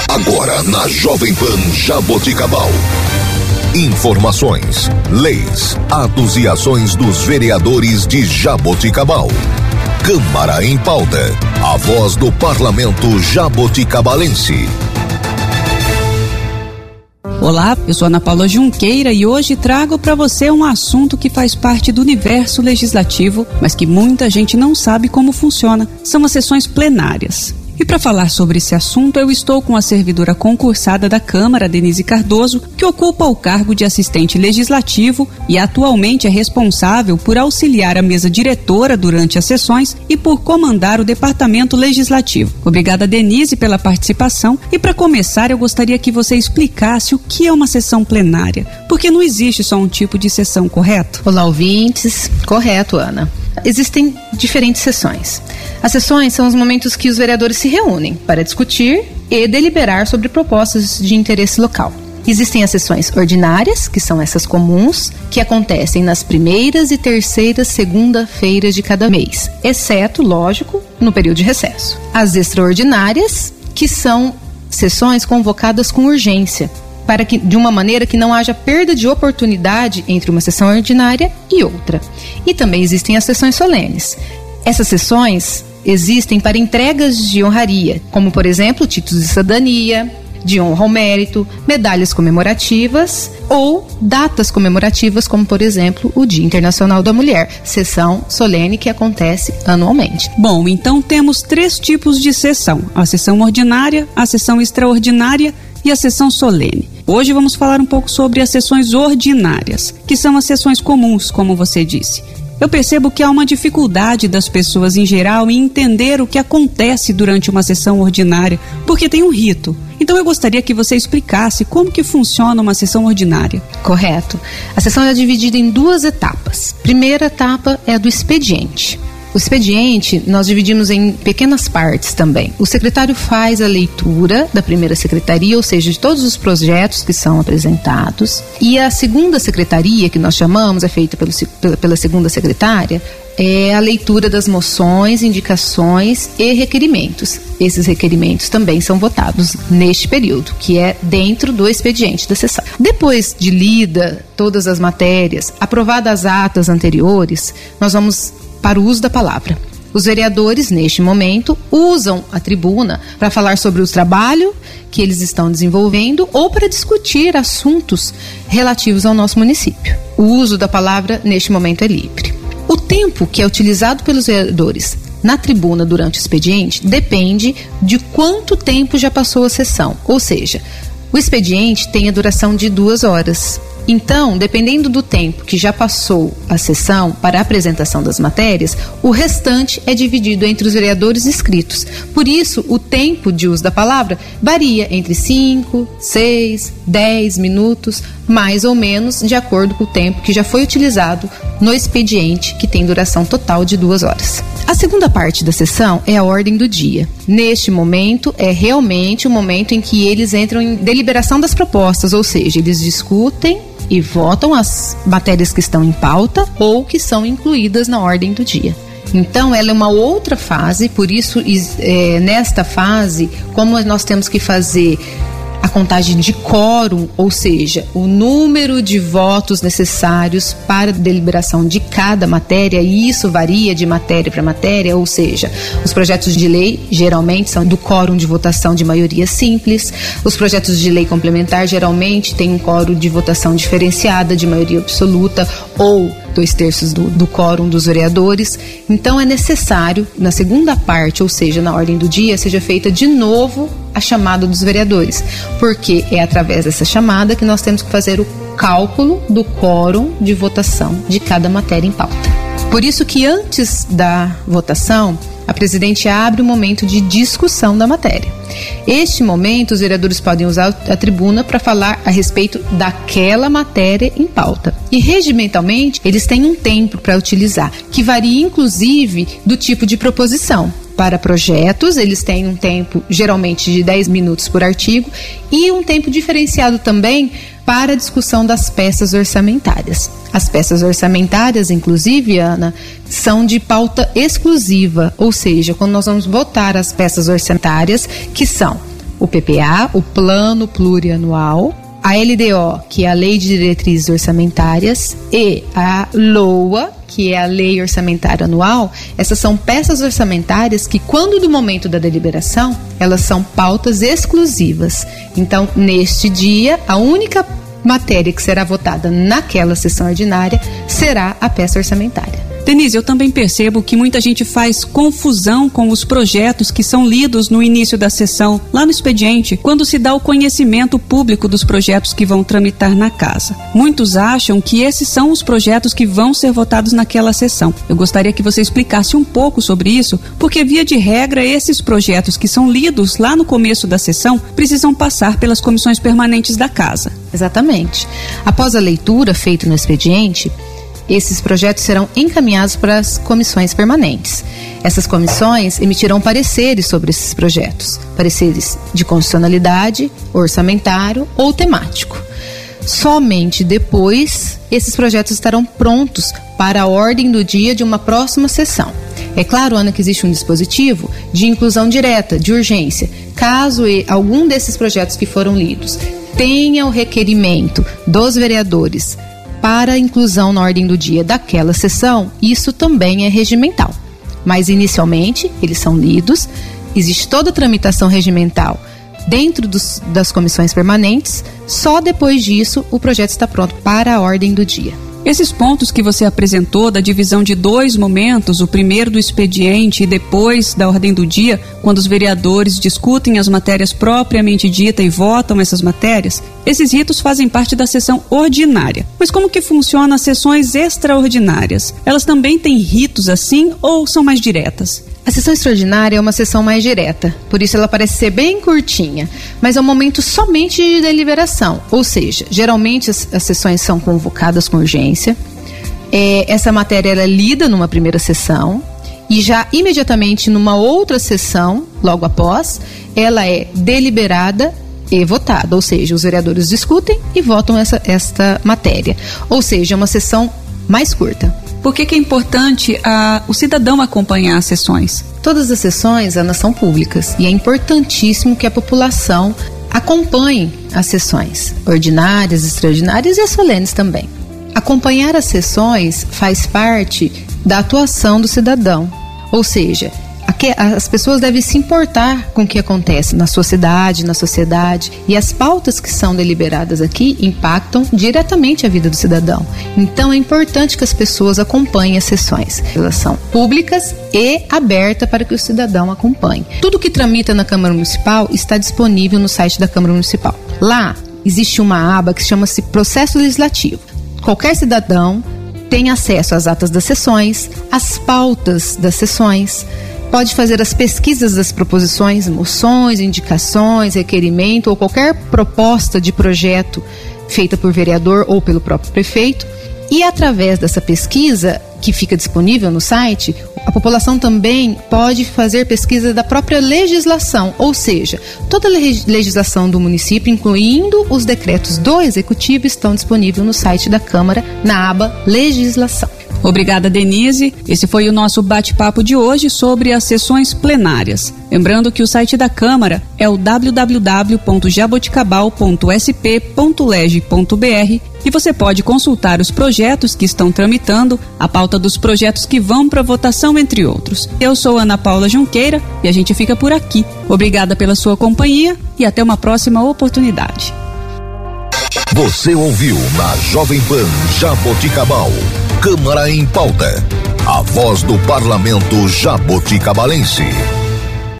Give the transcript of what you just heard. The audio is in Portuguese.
Agora na Jovem Pan Jaboticabal. Informações, leis, atos e ações dos vereadores de Jaboticabal. Câmara em Pauta. A voz do Parlamento jaboticabalense. Olá, eu sou Ana Paula Junqueira e hoje trago para você um assunto que faz parte do universo legislativo, mas que muita gente não sabe como funciona. São as sessões plenárias. E para falar sobre esse assunto, eu estou com a servidora concursada da Câmara, Denise Cardoso, que ocupa o cargo de assistente legislativo e atualmente é responsável por auxiliar a mesa diretora durante as sessões e por comandar o departamento legislativo. Obrigada, Denise, pela participação. E para começar, eu gostaria que você explicasse o que é uma sessão plenária, porque não existe só um tipo de sessão, correto? Olá, ouvintes. Correto, Ana. Existem diferentes sessões. As sessões são os momentos que os vereadores se reúnem para discutir e deliberar sobre propostas de interesse local. Existem as sessões ordinárias, que são essas comuns, que acontecem nas primeiras e terceiras segunda-feiras de cada mês, exceto, lógico, no período de recesso. As extraordinárias, que são sessões convocadas com urgência, para que, de uma maneira que não haja perda de oportunidade entre uma sessão ordinária e outra. E também existem as sessões solenes. Essas sessões existem para entregas de honraria, como, por exemplo, títulos de cidadania, de honra ao mérito, medalhas comemorativas ou datas comemorativas, como, por exemplo, o Dia Internacional da Mulher, sessão solene que acontece anualmente. Bom, então temos 3 tipos de sessão: a sessão ordinária, a sessão extraordinária e a sessão solene. Hoje vamos falar um pouco sobre as sessões ordinárias, que são as sessões comuns, como você disse. Eu percebo que há uma dificuldade das pessoas em geral em entender o que acontece durante uma sessão ordinária, porque tem um rito. Então eu gostaria que você explicasse como que funciona uma sessão ordinária. Correto. A sessão é dividida em 2 etapas. Primeira etapa é a do expediente. O expediente nós dividimos em pequenas partes também. O secretário faz a leitura da primeira secretaria, ou seja, de todos os projetos que são apresentados. E a segunda secretaria, que nós chamamos, é feita pela segunda secretária, é a leitura das moções, indicações e requerimentos. Esses requerimentos também são votados neste período, que é dentro do expediente da sessão. Depois de lida todas as matérias, aprovadas as atas anteriores, nós vamos para o uso da palavra. Os vereadores, neste momento, usam a tribuna para falar sobre o trabalho que eles estão desenvolvendo ou para discutir assuntos relativos ao nosso município. O uso da palavra, neste momento, é livre. O tempo que é utilizado pelos vereadores na tribuna durante o expediente depende de quanto tempo já passou a sessão. Ou seja, o expediente tem a duração de 2 horas. Então, dependendo do tempo que já passou a sessão para a apresentação das matérias, o restante é dividido entre os vereadores inscritos. Por isso, o tempo de uso da palavra varia entre 5, 6, 10 minutos, mais ou menos, de acordo com o tempo que já foi utilizado no expediente, que tem duração total de 2 horas. A segunda parte da sessão é a ordem do dia. Neste momento, é realmente o momento em que eles entram em deliberação das propostas, ou seja, eles discutem e votam as matérias que estão em pauta ou que são incluídas na ordem do dia. Então, ela é uma outra fase, por isso, nesta fase, como nós temos que fazer a contagem de quórum, ou seja, o número de votos necessários para a deliberação de cada matéria, e isso varia de matéria para matéria, ou seja, os projetos de lei geralmente são do quórum de votação de maioria simples, os projetos de lei complementar geralmente têm um quórum de votação diferenciada de maioria absoluta ou 2/3 do quórum dos vereadores. Então é necessário, na segunda parte, ou seja, na ordem do dia, seja feita de novo a chamada dos vereadores, porque é através dessa chamada que nós temos que fazer o cálculo do quórum de votação de cada matéria em pauta. Por isso que antes da votação, a presidente abre o momento de discussão da matéria. Este momento, os vereadores podem usar a tribuna para falar a respeito daquela matéria em pauta. E, regimentalmente, eles têm um tempo para utilizar, que varia, inclusive, do tipo de proposição. Para projetos, eles têm um tempo, geralmente, de 10 minutos por artigo e um tempo diferenciado também para a discussão das peças orçamentárias. As peças orçamentárias, inclusive, Ana, são de pauta exclusiva, ou seja, quando nós vamos votar as peças orçamentárias, que são o PPA, o Plano Plurianual, a LDO, que é a Lei de Diretrizes Orçamentárias, e a LOA, que é a Lei Orçamentária Anual. Essas são peças orçamentárias que, quando do momento da deliberação, elas são pautas exclusivas. Então, neste dia, a única matéria que será votada naquela sessão ordinária será a peça orçamentária. Denise, eu também percebo que muita gente faz confusão com os projetos que são lidos no início da sessão, lá no expediente, quando se dá o conhecimento público dos projetos que vão tramitar na casa. Muitos acham que esses são os projetos que vão ser votados naquela sessão. Eu gostaria que você explicasse um pouco sobre isso, porque, via de regra, esses projetos que são lidos lá no começo da sessão precisam passar pelas comissões permanentes da casa. Exatamente. Após a leitura feita no expediente, esses projetos serão encaminhados para as comissões permanentes. Essas comissões emitirão pareceres sobre esses projetos, pareceres de constitucionalidade, orçamentário ou temático. Somente depois, esses projetos estarão prontos para a ordem do dia de uma próxima sessão. É claro, Ana, que existe um dispositivo de inclusão direta, de urgência. Caso algum desses projetos que foram lidos tenha o requerimento dos vereadores para inclusão na ordem do dia daquela sessão, isso também é regimental. Mas, inicialmente, eles são lidos, existe toda a tramitação regimental dentro das comissões permanentes, só depois disso o projeto está pronto para a ordem do dia. Esses pontos que você apresentou da divisão de 2 momentos, o primeiro do expediente e depois da ordem do dia, quando os vereadores discutem as matérias propriamente dita e votam essas matérias, esses ritos fazem parte da sessão ordinária. Mas como que funcionam as sessões extraordinárias? Elas também têm ritos assim ou são mais diretas? A sessão extraordinária é uma sessão mais direta, por isso ela parece ser bem curtinha, mas é um momento somente de deliberação, ou seja, geralmente as sessões são convocadas com urgência, essa matéria ela é lida numa primeira sessão e já imediatamente numa outra sessão, logo após, ela é deliberada e votada, ou seja, os vereadores discutem e votam esta matéria, ou seja, é uma sessão mais curta. Por que é importante o cidadão acompanhar as sessões? Todas as sessões, Ana, são públicas e é importantíssimo que a população acompanhe as sessões ordinárias, extraordinárias e as solenes também. Acompanhar as sessões faz parte da atuação do cidadão, ou seja, as pessoas devem se importar com o que acontece na sua cidade, na sociedade, e as pautas que são deliberadas aqui impactam diretamente a vida do cidadão. Então é importante que as pessoas acompanhem as sessões. Elas são públicas e abertas para que o cidadão acompanhe. Tudo que tramita na Câmara Municipal está disponível no site da Câmara Municipal. Lá existe uma aba que chama-se Processo Legislativo. Qualquer cidadão tem acesso às atas das sessões, às pautas das sessões, pode fazer as pesquisas das proposições, moções, indicações, requerimento ou qualquer proposta de projeto feita por vereador ou pelo próprio prefeito. E através dessa pesquisa, que fica disponível no site, a população também pode fazer pesquisa da própria legislação, ou seja, toda a legislação do município, incluindo os decretos do Executivo, estão disponíveis no site da Câmara, na aba Legislação. Obrigada, Denise. Esse foi o nosso bate-papo de hoje sobre as sessões plenárias. Lembrando que o site da Câmara é o www.jaboticabal.sp.leg.br e você pode consultar os projetos que estão tramitando, a pauta dos projetos que vão para votação, entre outros. Eu sou Ana Paula Junqueira e a gente fica por aqui. Obrigada pela sua companhia e até uma próxima oportunidade. Você ouviu na Jovem Pan Jaboticabal, Câmara em Pauta, a voz do parlamento jaboticabalense.